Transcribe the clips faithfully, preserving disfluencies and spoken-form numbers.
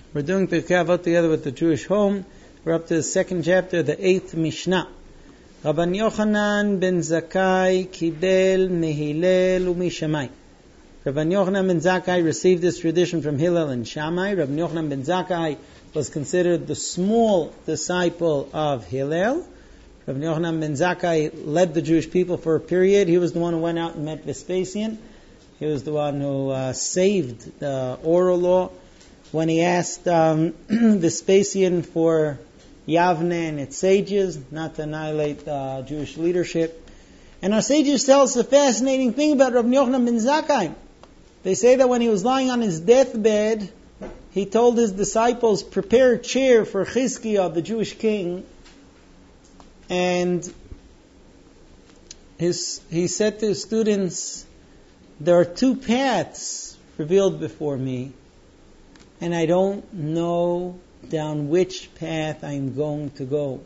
We're doing Pirkei Avot together with the Jewish Home. We're up to the second chapter, the eighth Mishnah. Rabban Yochanan ben Zakkai kibel mehilel umishamai. Rabban Yochanan ben Zakkai received this tradition from Hillel and Shammai. Rabban Yochanan ben Zakkai was considered the small disciple of Hillel. Rabban Yochanan ben Zakkai led the Jewish people for a period. He was the one who went out and met Vespasian. He was the one who uh, saved the oral law when he asked um, Vespasian for Yavne and its sages, not to annihilate uh, Jewish leadership. And our sages tell us a fascinating thing about Rabban Yochanan ben Zakkai. They say that when he was lying on his deathbed, he told his disciples, prepare a chair for Chizkiah, the Jewish king. And his, he said to his students, there are two paths revealed before me, and I don't know down which path I'm going to go.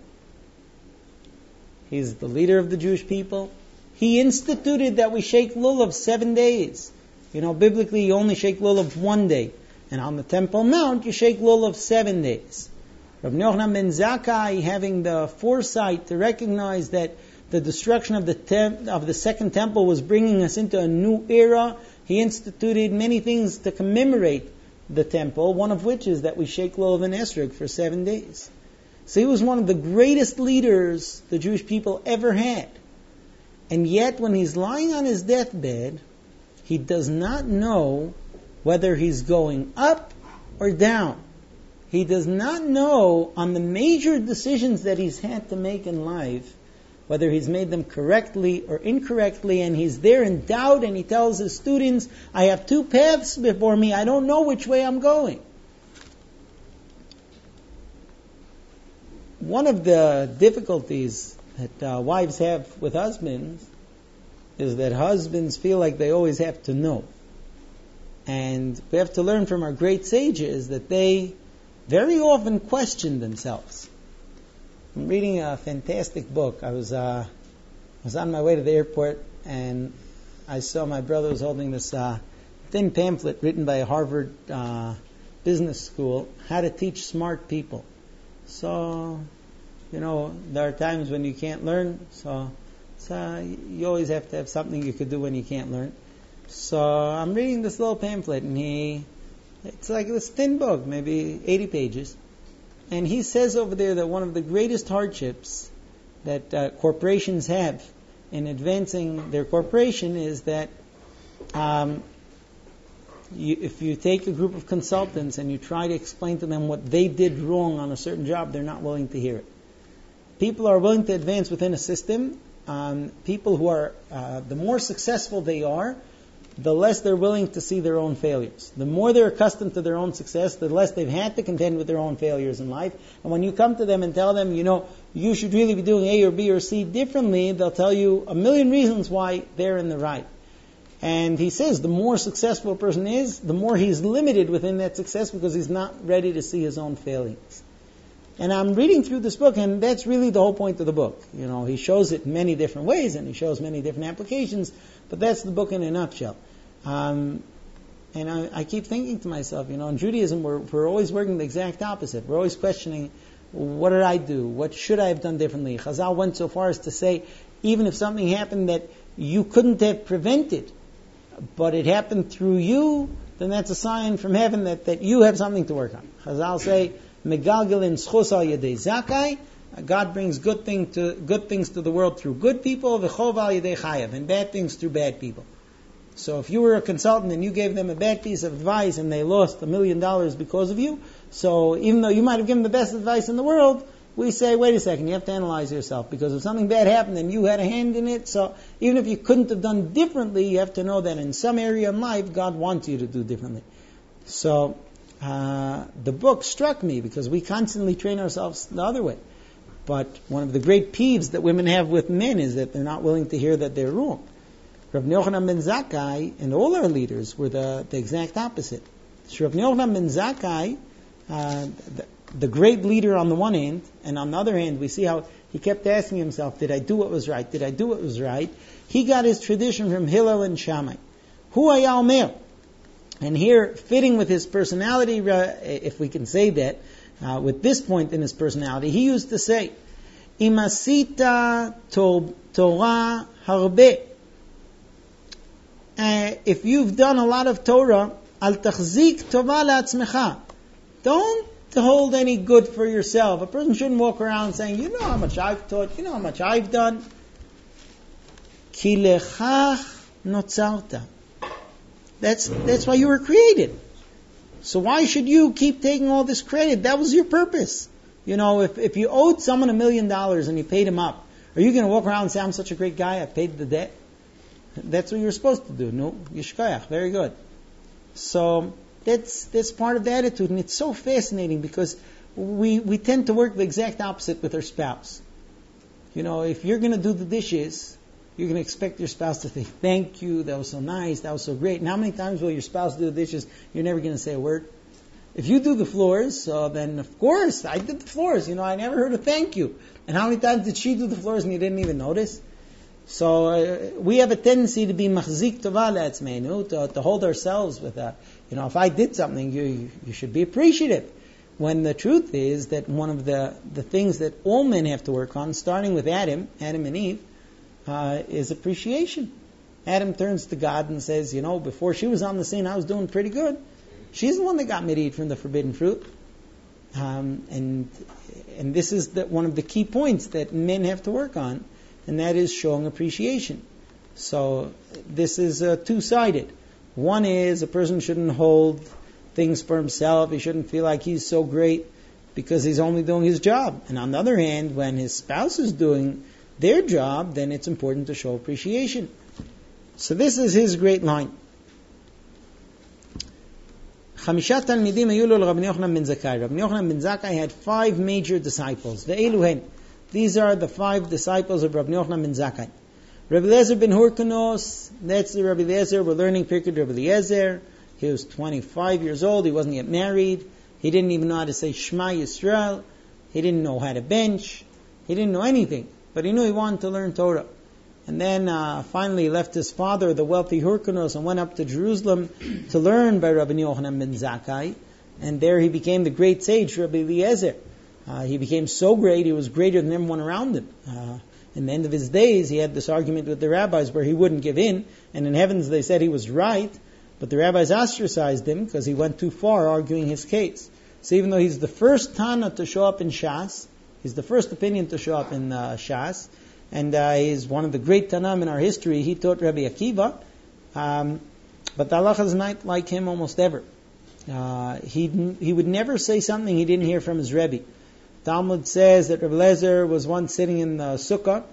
He's the leader of the Jewish people. He instituted that we shake lulav seven days. You know, biblically you only shake lulav one day. And on the Temple Mount you shake lulav seven days. Rabban Yochanan ben Zakkai, having the foresight to recognize that the destruction of the tem- of the second temple was bringing us into a new era, he instituted many things to commemorate the temple, one of which is that we shake lulav and esrog for seven days. So he was one of the greatest leaders the Jewish people ever had. And yet when he's lying on his deathbed, he does not know whether he's going up or down. He does not know on the major decisions that he's had to make in life, whether he's made them correctly or incorrectly, and he's there in doubt, and he tells his students, I have two paths before me, I don't know which way I'm going. One of the difficulties that uh, wives have with husbands is that husbands feel like they always have to know. And we have to learn from our great sages that they very often question themselves. I'm reading a fantastic book. I was uh, was on my way to the airport, and I saw my brother was holding this uh, thin pamphlet written by a Harvard uh, business school, How to Teach Smart People. So, you know, there are times when you can't learn, so, so you always have to have something you could do when you can't learn. So I'm reading this little pamphlet, and he, it's like this thin book, maybe eighty pages. And he says over there that one of the greatest hardships that uh, corporations have in advancing their corporation is that um, you, if you take a group of consultants and you try to explain to them what they did wrong on a certain job, they're not willing to hear it. People are willing to advance within a system. Um, people who are, uh, the more successful they are, the less they're willing to see their own failures. The more they're accustomed to their own success, the less they've had to contend with their own failures in life. And when you come to them and tell them, you know, you should really be doing A or B or C differently, they'll tell you a million reasons why they're in the right. And he says the more successful a person is, the more he's limited within that success because he's not ready to see his own failings. And I'm reading through this book, and that's really the whole point of the book. You know, he shows it in many different ways, and he shows many different applications, but that's the book in a nutshell. Um, and I, I keep thinking to myself, you know, in Judaism, we're, we're always working the exact opposite. We're always questioning, what did I do? What should I have done differently? Chazal went so far as to say, even if something happened that you couldn't have prevented, but it happened through you, then that's a sign from heaven that, that you have something to work on. Chazal say, Megalgalin schos al yedei zakai. God brings good thing to good things to the world through good people, v'chov al yedei chayav, and bad things through bad people. So if you were a consultant and you gave them a bad piece of advice and they lost a million dollars because of you, so even though you might have given the best advice in the world, we say, wait a second, you have to analyze yourself, because if something bad happened and you had a hand in it, so even if you couldn't have done differently, you have to know that in some area in life, God wants you to do differently. So Uh, the book struck me because we constantly train ourselves the other way. But one of the great peeves that women have with men is that they're not willing to hear that they're wrong. Rabban Yochanan ben Zakkai and all our leaders were the, the exact opposite. So Rabban Yochanan ben Zakkai, uh, the, the great leader on the one hand, and on the other hand, we see how he kept asking himself, did I do what was right? Did I do what was right? He got his tradition from Hillel and Shammai. Hu haya omer, And here, fitting with his personality, if we can say that, uh, with this point in his personality, he used to say, Imasita Torah harbe. Uh, if you've done a lot of Torah, al tachzik tova la'atzmecha. Don't hold any good for yourself. A person shouldn't walk around saying, you know how much I've taught, you know how much I've done. Ki lechach notzarta. That's, that's why you were created. So why should you keep taking all this credit? That was your purpose. You know, if, if you owed someone a million dollars and you paid him up, are you going to walk around and say, I'm such a great guy, I paid the debt? That's what you're supposed to do. No, yishkoyach, very good. So that's that's part of the attitude, and it's so fascinating because we we tend to work the exact opposite with our spouse. You know, if you're going to do the dishes, you're going to expect your spouse to say, thank you, that was so nice, that was so great. And how many times will your spouse do the dishes, you're never going to say a word? If you do the floors, uh, then of course, I did the floors. You know, I never heard a thank you. And how many times did she do the floors and you didn't even notice? So uh, we have a tendency to be machzik tova le'atzmeinu, to, to hold ourselves with that. You know, if I did something, you you should be appreciative. When the truth is that one of the, the things that all men have to work on, starting with Adam, Adam and Eve, uh, is appreciation. Adam turns to God and says, you know, before she was on the scene, I was doing pretty good. She's the one that got me to eat from the forbidden fruit. Um, and and this is the, one of the key points that men have to work on, and that is showing appreciation. So this is uh, two-sided. One is a person shouldn't hold things for himself. He shouldn't feel like he's so great because he's only doing his job. And on the other hand, when his spouse is doing their job, then it's important to show appreciation. So this is his great line. חמישה תלמידים היו לו לרבי יוחנן בן זכאי. Rabbi Yochanan ben Zakkai had five major disciples. ואלו הן. These are the five disciples of Rabbi Yochanan ben Zakkai. Rabbi Eliezer ben Hyrcanos, that's the Rabbi Eliezer. We're learning Pirkei Rabbi Eliezer. He was twenty-five years old. He wasn't yet married. He didn't even know how to say Shema Yisrael. He didn't know how to bench. He didn't know anything. But he knew he wanted to learn Torah. And then uh, finally he left his father, the wealthy Hyrcanos, and went up to Jerusalem to learn by Rabbi Yochanan ben Zakkai. And there he became the great sage, Rabbi Eliezer. Uh, he became so great, he was greater than everyone around him. Uh, in the end of his days, he had this argument with the rabbis where he wouldn't give in. And in heavens they said he was right, but the rabbis ostracized him because he went too far arguing his case. So even though he's the first Tana to show up in Shas, he's the first opinion to show up in uh, Shas, and uh, he's one of the great Tanam in our history. He taught Rabbi Akiva, um, but the halacha is not like him almost ever. Uh, he he would never say something he didn't hear from his Rebbe. Talmud says that Rabbi Eliezer was once sitting in the sukkah,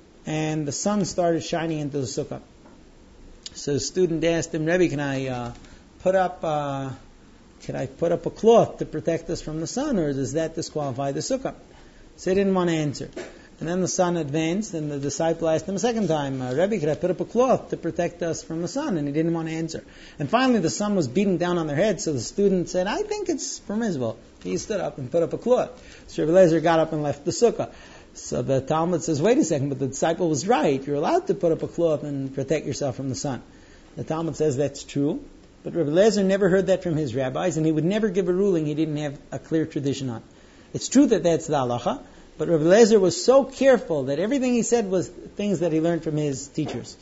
and the sun started shining into the sukkah. So the student asked him, Rebbe, can I uh, put up uh, can I put up a cloth to protect us from the sun, or does that disqualify the sukkah? So he didn't want to answer. And then the sun advanced, and the disciple asked him a second time, uh, Rebbe, could I put up a cloth to protect us from the sun? And he didn't want to answer. And finally the sun was beating down on their heads, so the student said, I think it's permissible. He stood up and put up a cloth. So Rabbi Eliezer got up and left the sukkah. So the Talmud says, wait a second, but the disciple was right. You're allowed to put up a cloth and protect yourself from the sun. The Talmud says that's true, but Rabbi Eliezer never heard that from his rabbis, and he would never give a ruling he didn't have a clear tradition on. It's true that that's the halacha, but Rabbi Eliezer was so careful that everything he said was things that he learned from his teachers.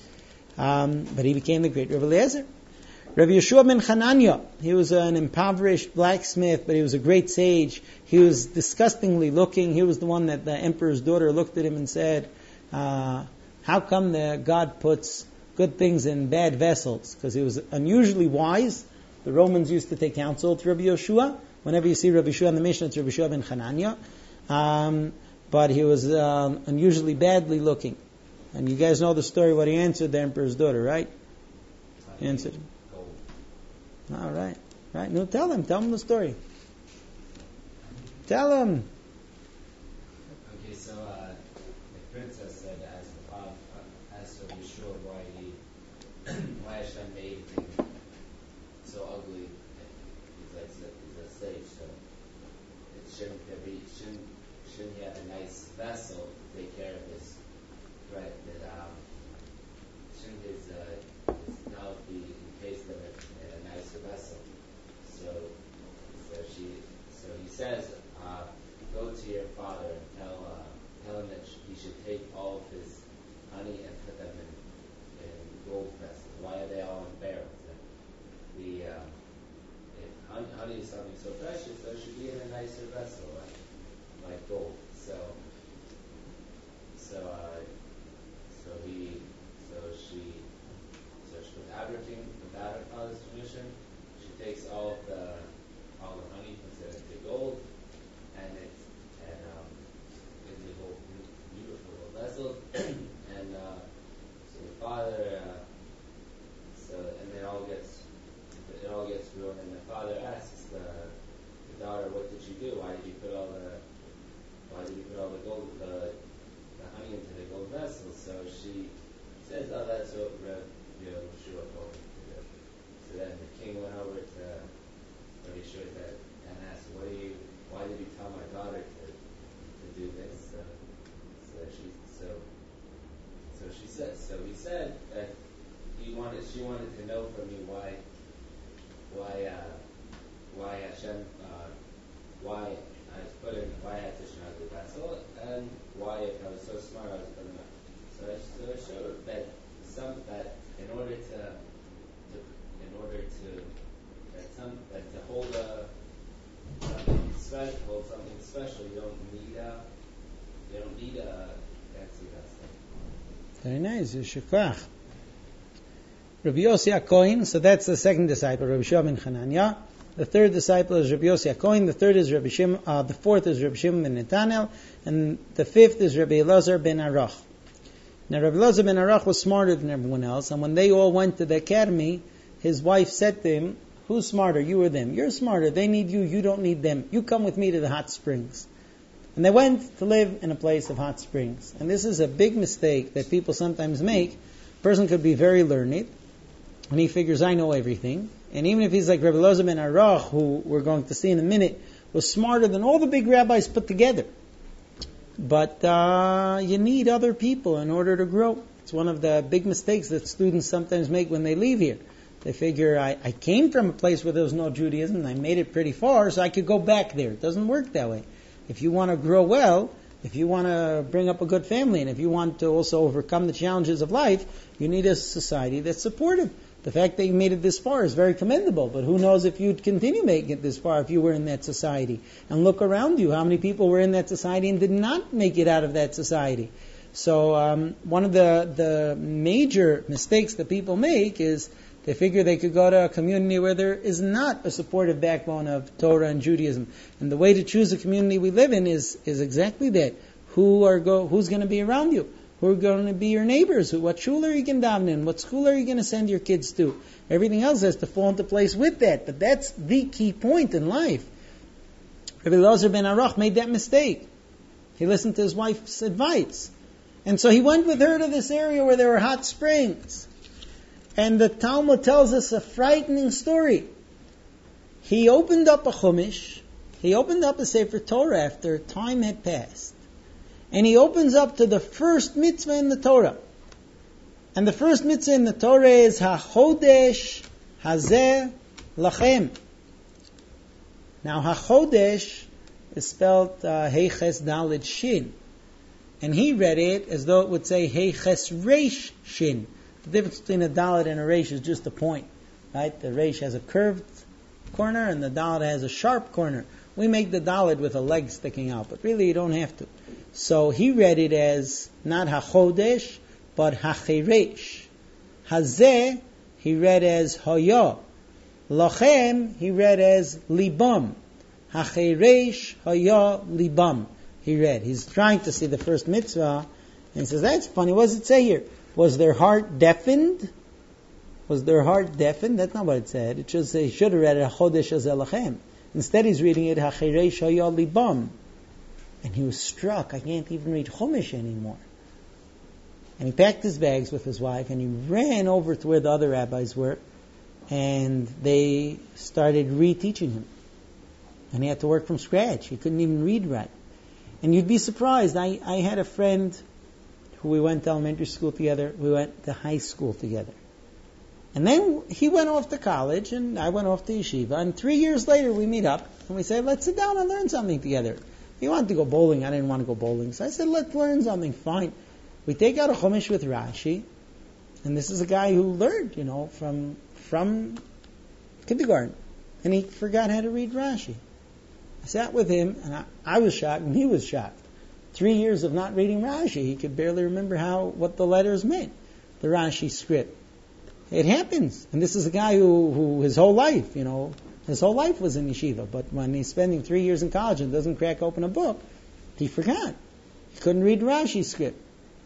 Um, but he became the great Rabbi Eliezer. Rabbi Yeshua ben Hanania, he was an impoverished blacksmith, but he was a great sage. He was disgustingly looking. He was the one that the emperor's daughter looked at him and said, uh, how come the God puts good things in bad vessels? Because he was unusually wise. The Romans used to take counsel with Rabbi Yeshua. Whenever you see Rabbi Yeshua in the Mishnah, it's Rabbi Yeshua ben Hanania. Um, but he was um, unusually badly looking. And you guys know the story, what he answered the emperor's daughter, right? He answered. All right. Right. No, tell them. Tell them the story. Tell them. Okay, so uh, the princess said, as the father, uh, as Rabbi Yeshua, why he, why Hashem made him so ugly. He's like he's a slave, so it shouldn't be shouldn't shouldn't he have a nice vessel to take care of his right? That um, shouldn't his uh, his knowledge be encased in a, in a nicer vessel? says, uh, go to your father and tell, uh, tell him that he should take all of his honey and put them in, in gold vessels. Why are they all in barrels? And the uh, if honey, honey is something so precious, so it should be in a nicer vessel, like like gold. So, so, uh, so he, so she, so she, without her, without her father's permission, she takes all of the all the honey, puts it into gold, and it's and um, in the gold, beautiful gold vessels, and uh, so the father, uh, so and it all gets it all gets ruined, and the father asks the, the daughter, "What did you do? Why did you put all the why did you put all the gold the, the honey into the gold vessels?" So she says, "Oh, that's what Reb Yehoshua told me to do." So then the king went over to Reb Yehoshua and asked, "What do you? Why did you tell my daughter to to do this?" So, so she so so she said so he said that he wanted she wanted to know from me why why uh, why Hashem uh, why I was put in why I had such an ugly vessel, and why if I was so smart I was put in that. So I, so I showed that some that in order to, to in order to that some that to hold a something special hold something special you don't need a you don't need a fancy vessel. Very nice, Yeshua. Rabbi Yossi HaKohen, so that's the second disciple, Rabbi Shua ben Chananya. The third disciple is Rabbi Yossi HaKohen. The third is Rabbi Shim, uh, the fourth is Rabbi Shimon ben Netanel, and the fifth is Rabbi Elazar ben Arach. Now, Rabbi Elazar ben Arach was smarter than everyone else, and when they all went to the academy, his wife said to him, "Who's smarter, you or them? You're smarter. They need you. You don't need them. You come with me to the hot springs." And they went to live in a place of hot springs. And this is a big mistake that people sometimes make. A person could be very learned, and he figures, I know everything. And even if he's like Rabbi Elazar ben Arach, who we're going to see in a minute, was smarter than all the big rabbis put together. But uh, you need other people in order to grow. It's one of the big mistakes that students sometimes make when they leave here. They figure, I, I came from a place where there was no Judaism, and I made it pretty far, so I could go back there. It doesn't work that way. If you want to grow well, if you want to bring up a good family, and if you want to also overcome the challenges of life, you need a society that's supportive. The fact that you made it this far is very commendable, but who knows if you'd continue making it this far if you were in that society. And look around you, how many people were in that society and did not make it out of that society. So um, one of the, the major mistakes that people make is they figure they could go to a community where there is not a supportive backbone of Torah and Judaism. And the way to choose the community we live in is, is exactly that. Who are go, who's going to be around you? Who are going to be your neighbors? What shul are you going to daven in? What school are you going to send your kids to? Everything else has to fall into place with that. But that's the key point in life. Rabbi Elazar ben Arach made that mistake. He listened to his wife's advice. And so he went with her to this area where there were hot springs. And the Talmud tells us a frightening story. He opened up a Chumash. He opened up a Sefer Torah after time had passed. And he opens up to the first mitzvah in the Torah. And the first mitzvah in the Torah is HaChodesh Hazeh Lachem. Now HaChodesh is spelled uh, Hey Ches Daled Shin. And he read it as though it would say Hey Ches Reish Shin. The difference between a Dalet and a Reish is just a point. Right? The Reish has a curved corner and the Dalet has a sharp corner. We make the Dalet with a leg sticking out, but really you don't have to. So he read it as not HaChodesh, but HaCheresh. Hazeh, he read as Hoya. Lachem, he read as Libam. HaCheresh, Hoya, Libam. He read. He's trying to see the first mitzvah, and he says, that's funny, what does it say here? Was their heart deafened? Was their heart deafened? That's not what it said. It should say, he should have read it HaChodesh Hazeh Lachem. Instead he's reading it HaCheresh, Hoya, Libam. And he was struck. I can't even read Chumash anymore. And he packed his bags with his wife and he ran over to where the other rabbis were, and they started reteaching him. And he had to work from scratch. He couldn't even read right. And you'd be surprised. I, I had a friend who we went to elementary school together. We went to high school together. And then he went off to college, and I went off to yeshiva. And three years later, we meet up, and we say, let's sit down and learn something together. He wanted to go bowling. I didn't want to go bowling. So I said, let's learn something. Fine. We take out a Chumash with Rashi, and this is a guy who learned, you know, from from kindergarten. And he forgot how to read Rashi. I sat with him, and I, I was shocked, and he was shocked. Three years of not reading Rashi, he could barely remember how what the letters meant, the Rashi script. It happens. And this is a guy who, who his whole life, you know, his whole life was in yeshiva. But when he's spending three years in college and doesn't crack open a book, he forgot. He couldn't read Rashi script.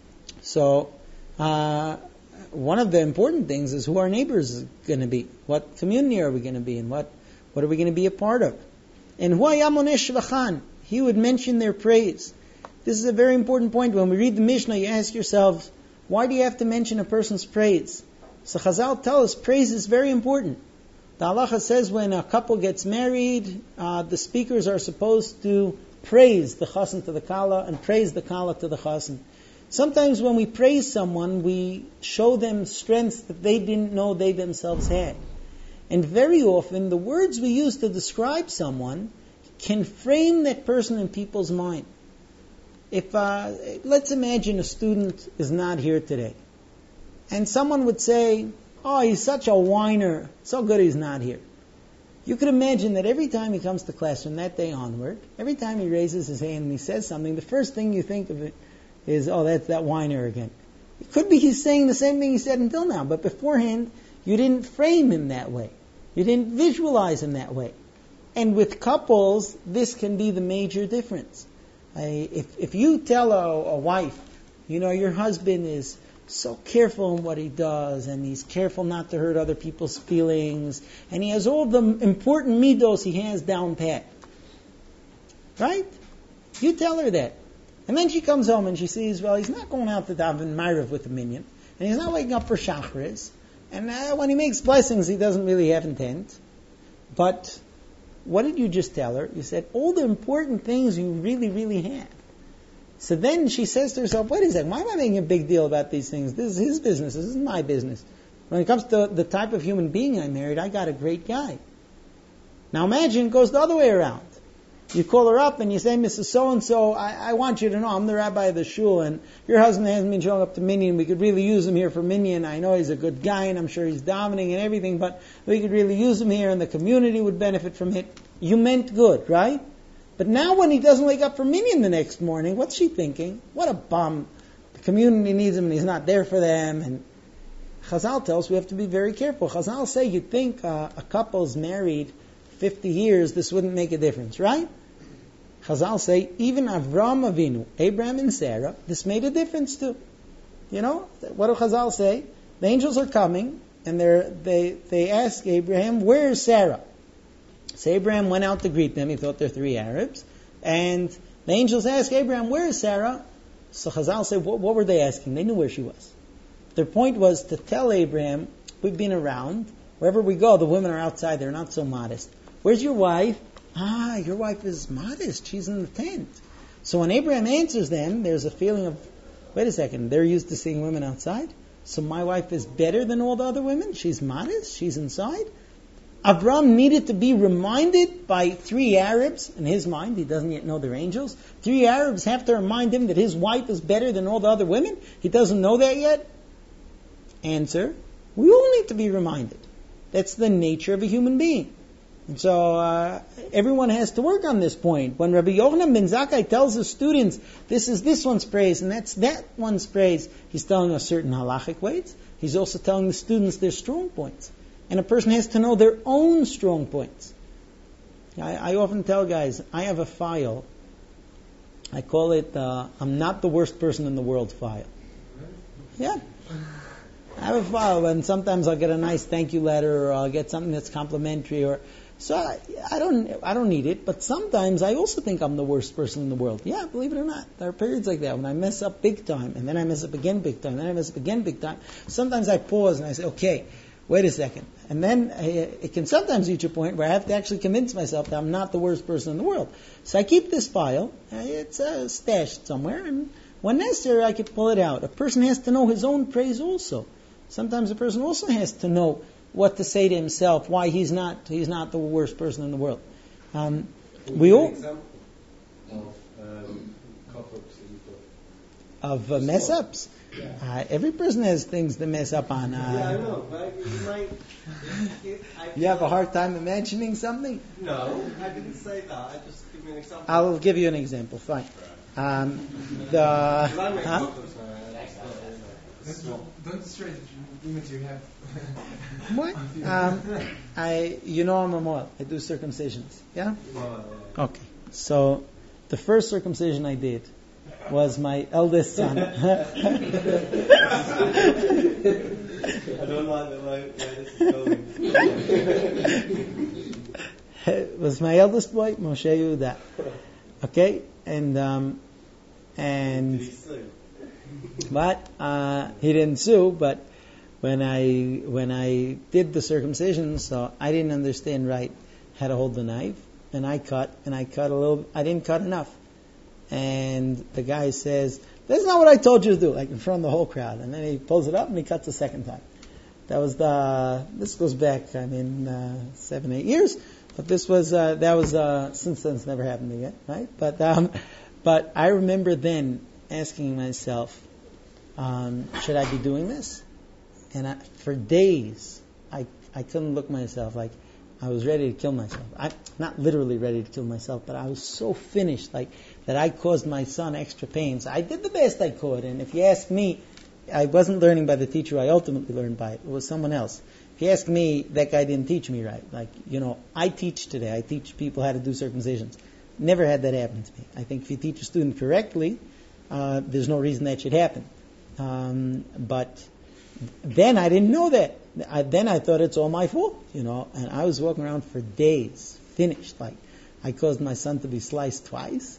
So, uh, one of the important things is who our neighbors are going to be. What community are we going to be in? What, what are we going to be a part of? And Huaya Monesh V'chan, he would mention their praise. This is a very important point. When we read the Mishnah, you ask yourselves, why do you have to mention a person's praise? So Chazal tell us praise is very important. The halacha says when a couple gets married, uh, the speakers are supposed to praise the chassan to the kala and praise the kala to the chassan. Sometimes when we praise someone, we show them strengths that they didn't know they themselves had. And very often, the words we use to describe someone can frame that person in people's mind. If uh, let's imagine a student is not here today, and someone would say, oh, he's such a whiner, so good he's not here. You could imagine that every time he comes to class from that day onward, every time he raises his hand and he says something, the first thing you think of it is, oh, that's that whiner again. It could be he's saying the same thing he said until now, but beforehand, you didn't frame him that way. You didn't visualize him that way. And with couples, this can be the major difference. I, if, if you tell a, a wife, you know, your husband is so careful in what he does, and he's careful not to hurt other people's feelings, and he has all the important midos he has down pat. Right? You tell her that. And then she comes home and she sees, well, he's not going out to daven Ma'ariv with the minyan, and he's not waking up for Shachris, and uh, when he makes blessings, he doesn't really have intent. But what did you just tell her? You said all the important things you really, really have. So then she says to herself, wait a second, why am I making a big deal about these things? This is his business. This is my business. When it comes to the type of human being I married, I got a great guy. Now imagine it goes the other way around. You call her up and you say, Missus So-and-so, I, I want you to know I'm the rabbi of the shul, and your husband hasn't been showing up to minyan. We could really use him here for minyan. I know he's a good guy, and I'm sure he's davening and everything, but we could really use him here, and the community would benefit from it. You meant good, right? But now when he doesn't wake up for minyan the next morning, what's she thinking? What a bum. The community needs him and he's not there for them. And Chazal tells us we have to be very careful. Chazal say you'd think uh, a couple's married fifty years, this wouldn't make a difference, right? Chazal say even Avram Avinu, Abraham and Sarah, this made a difference too. You know, what do Chazal say? The angels are coming and they're, they they ask Abraham, where's Sarah? So Abraham went out to greet them. He thought they're three Arabs. And the angels asked Abraham, where is Sarah? So Chazal said, what, what were they asking? They knew where she was. Their point was to tell Abraham, we've been around. Wherever we go, the women are outside. They're not so modest. Where's your wife? Ah, your wife is modest. She's in the tent. So when Abraham answers them, there's a feeling of, wait a second, they're used to seeing women outside? So my wife is better than all the other women? She's modest? She's inside? Avram needed to be reminded by three Arabs, in his mind, he doesn't yet know they're angels. Three Arabs have to remind him that his wife is better than all the other women. He doesn't know that yet. Answer, we all need to be reminded. That's the nature of a human being. And so uh, everyone has to work on this point. When Rabbi Yochanan ben Zakkai tells his students, this is this one's praise and that's that one's praise, he's telling us certain halachic weights. He's also telling the students their strong points. And a person has to know their own strong points. I, I often tell guys, I have a file. I call it, uh, I'm not the worst person in the world file. Yeah. I have a file, and sometimes I'll get a nice thank you letter, or I'll get something that's complimentary, or so I, I don't I don't need it. But sometimes I also think I'm the worst person in the world. Yeah, believe it or not, there are periods like that when I mess up big time, and then I mess up again big time, and then I mess up again big time. Sometimes I pause and I say, okay, wait a second. And then it can sometimes reach a point where I have to actually convince myself that I'm not the worst person in the world. So I keep this file. It's uh, stashed somewhere. And when necessary, I can pull it out. A person has to know his own praise also. Sometimes a person also has to know what to say to himself, why he's not he's not the worst person in the world. Um, we all example of um, cock-ups that you've done. of uh, mess ups. Yeah. Uh, every person has things to mess up on. Uh, yeah, I know, but you might. I you have a hard time imagining something? No, I didn't say that. I just give me an example. I'll give you an example. Fine. Um, the huh? Don't destroy the image you have. What? Um, I, you know, I'm a moel. I do circumcisions. Yeah. Okay. So, the first circumcision I did was my eldest son. I don't like the way, where this is going. It was my eldest boy, Moshe Yehuda. Okay, and um, and Did he sue? but uh, he didn't sue. But when I when I did the circumcision, so I didn't understand right how to hold the knife, and I cut and I cut a little. I didn't cut enough. And the guy says, "That's not what I told you to do," like in front of the whole crowd. And then he pulls it up and he cuts a second time. That was the. This goes back, I mean, uh, seven, eight years. But this was uh, that was uh, since then it's never happened again, right? But um, but I remember then asking myself, um, should I be doing this? And I, for days, I I couldn't look myself like. I was ready to kill myself. I'm not literally ready to kill myself, but I was so finished, like that I caused my son extra pains. I did the best I could, and if you ask me, I wasn't learning by the teacher I ultimately learned by. It was someone else. If you ask me, that guy didn't teach me right. Like, you know, I teach today. I teach people how to do circumcisions. Never had that happen to me. I think if you teach a student correctly, uh, there's no reason that should happen. Um, but then I didn't know that. I, then I thought it's all my fault, you know, and I was walking around for days, finished, like I caused my son to be sliced twice.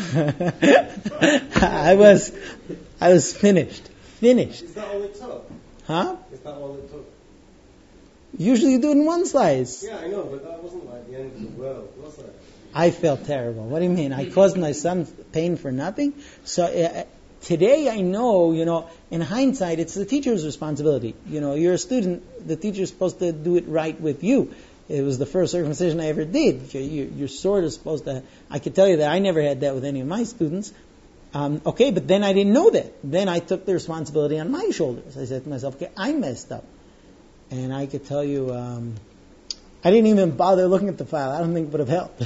I was, I was finished, finished. Is that all it took? Huh? Is that all it took? Usually you do it in one slice. Yeah, I know, but that wasn't like the end of the world, was it? I felt terrible. What do you mean? I caused my son pain for nothing? So uh, today I know, you know, in hindsight, it's the teacher's responsibility. You know, you're a student, the teacher's supposed to do it right with you. It was the first circumcision I ever did. You're, you're sort of supposed to, I could tell you that I never had that with any of my students. Um, okay, but then I didn't know that. Then I took the responsibility on my shoulders. I said to myself, okay, I messed up. And I could tell you, um, I didn't even bother looking at the file. I don't think it would have helped.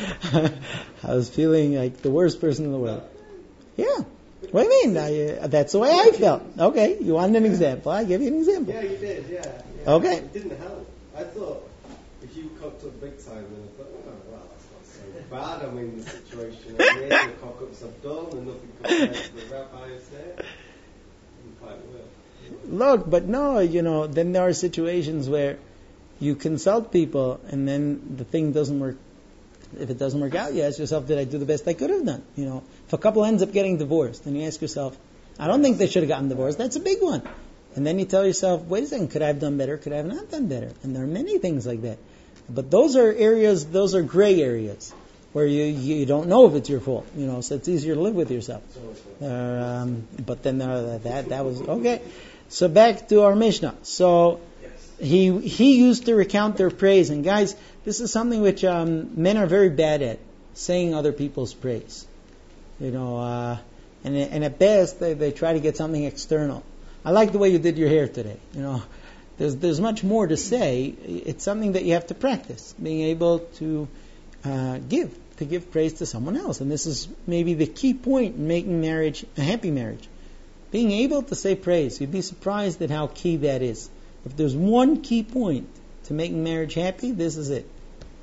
I was feeling like the worst person in the world. Yeah. What do you mean? I, uh, that's the way I felt. Okay, you wanted an example. I give you an example. Yeah, you did, yeah. yeah. Okay. It didn't help. I thought if you cocked up big time, then I thought, oh, well, that's not so bad. I mean, the situation I'm in, the cock-ups I've done, and nothing compared to the rabbi said. Didn't quite work. Look, but no, you know, then there are situations where you consult people and then the thing doesn't work. If it doesn't work out, you ask yourself, did I do the best I could have done? You know, if a couple ends up getting divorced, then you ask yourself, I don't think they should have gotten divorced. That's a big one. And then you tell yourself, wait a second, could I have done better? Could I have not done better? And there are many things like that. But those are areas, those are gray areas where you you don't know if it's your fault. You know, so it's easier to live with yourself. Uh, um, but then there are that that was okay. So back to our Mishnah. So he he used to recount their praise, and guys, this is something which um, men are very bad at, saying other people's praise. You know, uh, and and at best they, they try to get something external. I like the way you did your hair today. You know, there's there's much more to say. It's something that you have to practice, being able to uh, give to give praise to someone else, and this is maybe the key point in making marriage a happy marriage. Being able to say praise. You'd be surprised at how key that is. If there's one key point to making marriage happy, this is it.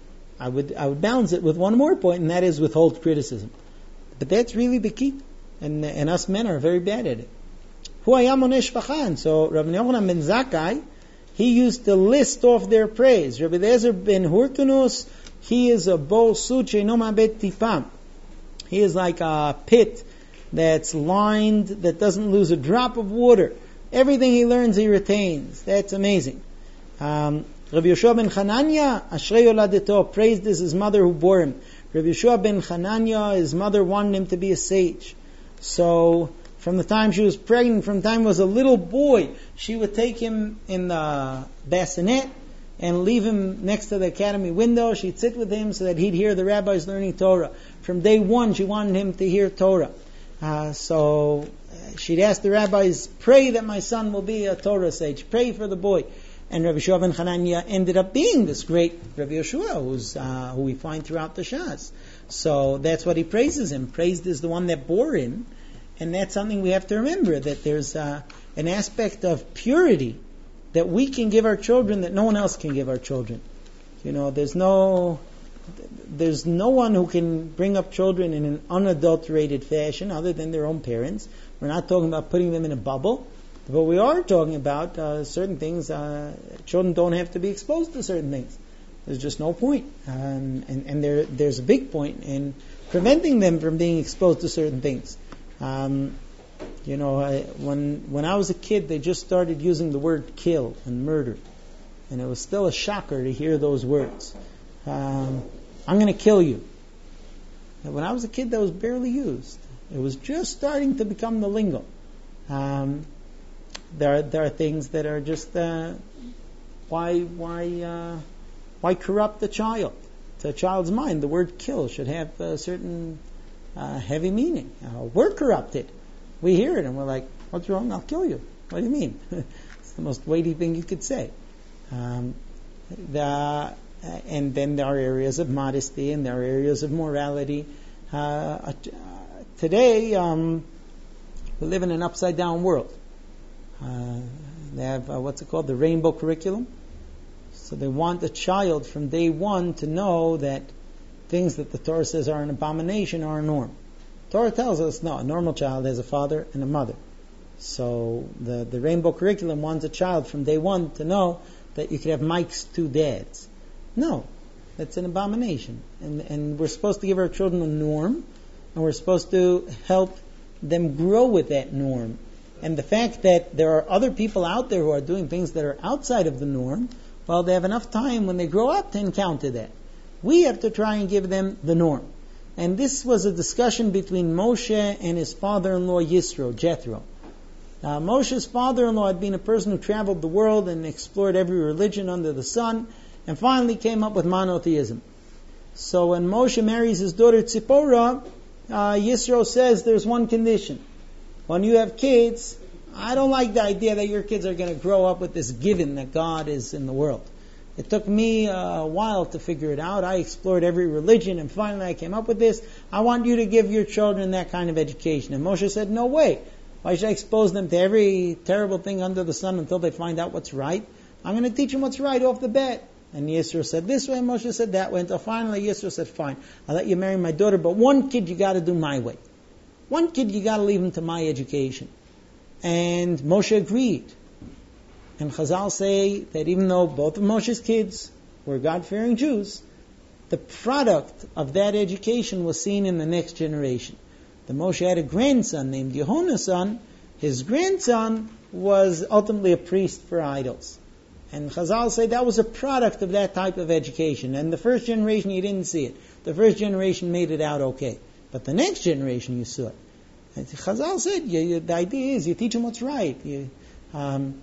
I would I would balance it with one more point, and that is withhold criticism. But that's really the key, and and us men are very bad at it. Hu hayam onesh v'chan. So Rabbi Yochanan ben Zakkai, he used to list off their praise. Rabbi Eliezer ben Hyrcanus, he is a bol sut she'eino ma'abed tipam. He is like a pit that's lined, that doesn't lose a drop of water. Everything he learns, he retains. That's amazing. Um, Rabbi Yeshua ben Chananya, Ashrei Yoladeto, praised as his mother who bore him. Rabbi Yeshua ben Chananya, his mother wanted him to be a sage. So from the time she was pregnant, from the time he was a little boy, she would take him in the bassinet and leave him next to the academy window. She'd sit with him so that he'd hear the rabbis learning Torah. From day one, she wanted him to hear Torah. Uh, so she'd ask the rabbis, pray that my son will be a Torah sage. Pray for the boy. And Rabbi Yeshua ben Hanania ended up being this great Rabbi Yeshua, who's, uh, who we find throughout the Shas. So that's what he praises him. Praised is the one that bore him. And that's something we have to remember, that there's uh, an aspect of purity that we can give our children that no one else can give our children. You know, there's no there's no one who can bring up children in an unadulterated fashion other than their own parents. We're not talking about putting them in a bubble, but we are talking about uh, certain things. Uh, children don't have to be exposed to certain things. There's just no point. Um, and and there there's a big point in preventing them from being exposed to certain things. Um, you know, I, when when I was a kid, they just started using the word kill and murder. And it was still a shocker to hear those words. Um, I'm going to kill you. And when I was a kid, that was barely used. It was just starting to become the lingo. Um, there, are, there are things that are just uh, why why uh, why corrupt the child? To a child's mind, the word kill should have a certain uh, heavy meaning. Uh, we're corrupted. We hear it and we're like, "What's wrong? I'll kill you." What do you mean? It's the most weighty thing you could say. Um, the Uh, and then there are areas of modesty and there are areas of morality. Uh, uh, today, um, we live in an upside-down world. Uh, they have, uh, what's it called, the rainbow curriculum. So they want the child from day one to know that things that the Torah says are an abomination are a norm. Torah tells us, no, a normal child has a father and a mother. So the, the rainbow curriculum wants a child from day one to know that you could have Mike's two dads. No, that's an abomination. And, and we're supposed to give our children a norm, and we're supposed to help them grow with that norm. And the fact that there are other people out there who are doing things that are outside of the norm, well, they have enough time when they grow up to encounter that. We have to try and give them the norm. And this was a discussion between Moshe and his father-in-law Yisro, Jethro. Now, Moshe's father-in-law had been a person who traveled the world and explored every religion under the sun, and finally came up with monotheism. So when Moshe marries his daughter Tzipporah, uh, Yisro says there's one condition. When you have kids, I don't like the idea that your kids are going to grow up with this given that God is in the world. It took me a while to figure it out. I explored every religion and finally I came up with this. I want you to give your children that kind of education. And Moshe said, no way. Why should I expose them to every terrible thing under the sun until they find out what's right? I'm going to teach them what's right off the bat. And Yisro said this way, and Moshe said that way, until finally Yisro said, fine, I'll let you marry my daughter, but one kid you got to do my way. One kid you got to leave him to my education. And Moshe agreed. And Chazal say that even though both of Moshe's kids were God-fearing Jews, the product of that education was seen in the next generation. The Moshe had a grandson named Yehonasan. His grandson was ultimately a priest for idols. And Chazal say that was a product of that type of education. And the first generation, you didn't see it. The first generation made it out okay. But the next generation, you saw it. And Chazal said, you, you, the idea is you teach them what's right. You, um,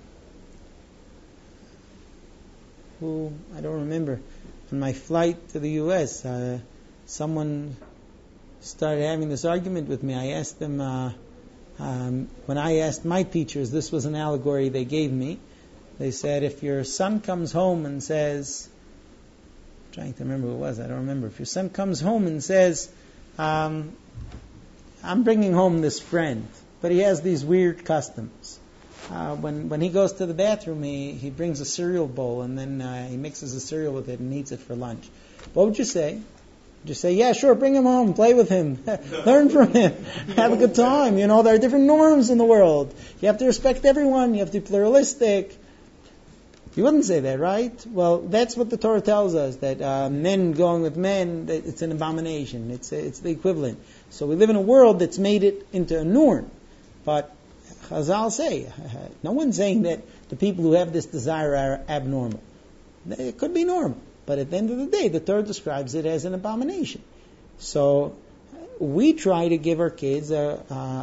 who, I don't remember. On my flight to the U S, uh, someone started having this argument with me. I asked them, uh, um, when I asked my teachers, this was an allegory they gave me. They said, if your son comes home and says, I'm trying to remember who it was, I don't remember. If your son comes home and says, um, I'm bringing home this friend, but he has these weird customs. Uh, when when he goes to the bathroom, he, he brings a cereal bowl and then uh, he mixes the cereal with it and eats it for lunch. What would you say? Would you say, yeah, sure, bring him home, play with him, learn from him, have a good time. You know, there are different norms in the world. You have to respect everyone. You have to be pluralistic. You wouldn't say that, right? Well, that's what the Torah tells us, that uh, men going with men, that it's an abomination. It's it's the equivalent. So we live in a world that's made it into a norm. But Chazal say, no one's saying that the people who have this desire are abnormal. It could be normal. But at the end of the day, the Torah describes it as an abomination. So we try to give our kids a, a,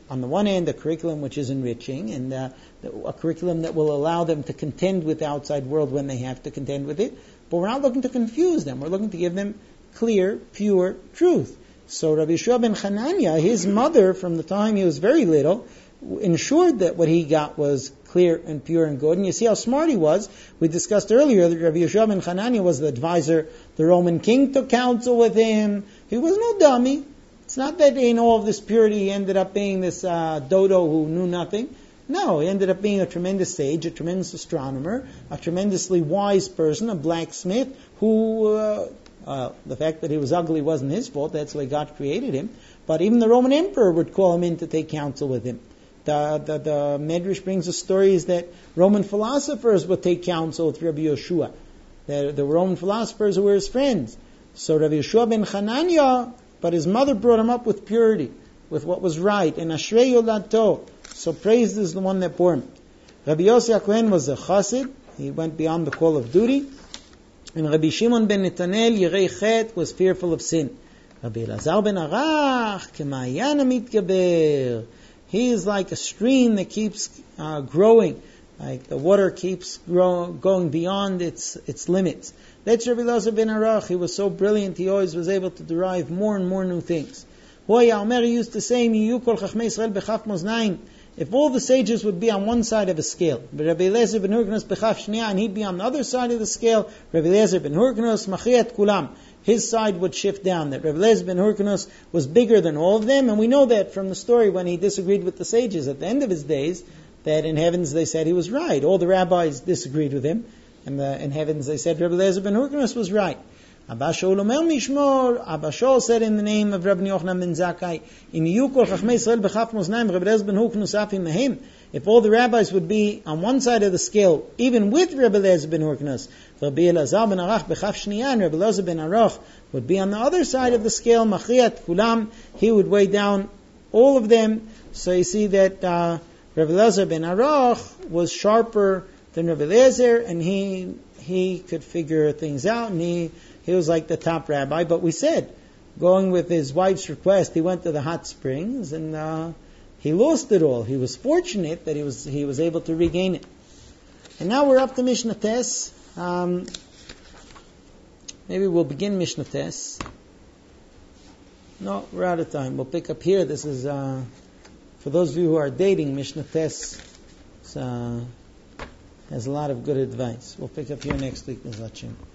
on the one hand, a curriculum which is enriching, and uh, a curriculum that will allow them to contend with the outside world when they have to contend with it. But we're not looking to confuse them. We're looking to give them clear, pure truth. So Rabbi Yeshua ben Hanania, his mother, from the time he was very little, ensured that what he got was clear and pure and good. And you see how smart he was. We discussed earlier that Rabbi Yeshua ben Hanania was the advisor. The Roman king took counsel with him. He was no dummy. It's not that in all of this purity he ended up being this uh, dodo who knew nothing. No, he ended up being a tremendous sage, a tremendous astronomer, a tremendously wise person, a blacksmith who, uh, uh, the fact that he was ugly wasn't his fault. That's the way God created him. But even the Roman emperor would call him in to take counsel with him. The, the, the Medrash brings us stories that Roman philosophers would take counsel with Rabbi Yeshua. The, the Roman philosophers were his friends. So Rabbi Yeshua ben Hanania, but his mother brought him up with purity, with what was right. And Ashrei Yolato, so praised is the one that bore him. Rabbi Yossi HaKohen was a chassid. He went beyond the call of duty. And Rabbi Shimon ben Netanel, Yirei Chet, was fearful of sin. Rabbi Elazar ben Arach, K'ma'ayan HaMitgaber. He is like a stream that keeps uh, growing, like the water keeps grow, going beyond its its limits. That's Rabbi Elazar ben Arach. He was so brilliant, he always was able to derive more and more new things. Hoya Omer used to say, if all the sages would be on one side of a scale, but Rabbi Elazar ben Hurkanus b'chaf shniya, and he'd be on the other side of the scale, Rabbi Elazar ben Hurkanus machiyat kulam, his side would shift down, that Rabbi Elazar ben Hurkanus was bigger than all of them, and we know that from the story when he disagreed with the sages at the end of his days, that in heavens they said he was right. All the rabbis disagreed with him, and the, in heavens they said Rabbi Elazar ben Hurkanus was right. Abba Shaul Omer Mishmor, Abba Shaul said in the name of Rabbi Yochanan ben Zakkai, Im Yiyu kol Chachmei Yisrael b'chaf moznaim, Rabbi Elazar ben Hurkanus afim mehem. If all the rabbis would be on one side of the scale, even with Rabbi Elazar ben Hurkanus, Rabbi Elazar ben Arach b'chaf shniya, and Rabbi Elazar ben Arach would be on the other side of the scale, Machiyat Kulam, he would weigh down all of them. So you see that uh, Rabbi Elazar ben Arach was sharper than Rabbi Elazar, and he he could figure things out, and he he was like the top rabbi. But we said, going with his wife's request, he went to the hot springs, and uh, he lost it all. He was fortunate that he was he was able to regain it. And now we're up to Mishnah Tes. Um, maybe we'll begin Mishnah Tes. No, we're out of time. We'll pick up here. This is uh, for those of you who are dating. Mishnah Tes uh, has a lot of good advice. We'll pick up here next week, Miz Hashem.